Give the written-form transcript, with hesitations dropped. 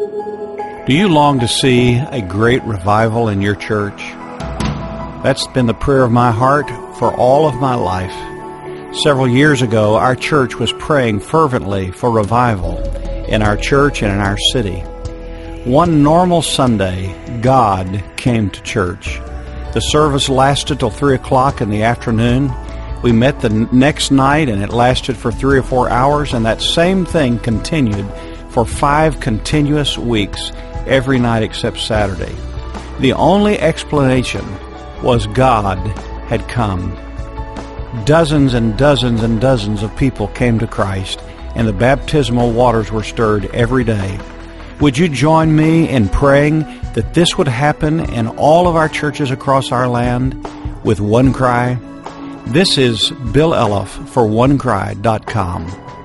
Do you long to see a great revival in your church? That's been the prayer of my heart for all of my life. Several years ago, our church was praying fervently for revival in our church and in our city. One normal Sunday, God came to church. The service lasted till 3 o'clock in the afternoon. We met the next night, and it lasted for 3 or 4 hours, and that same thing continued for 5 continuous weeks, every night except Saturday. The only explanation was God had come. Dozens and dozens and dozens of people came to Christ, and the baptismal waters were stirred every day. Would you join me in praying that this would happen in all of our churches across our land with One Cry? This is Bill Elliff for OneCry.com.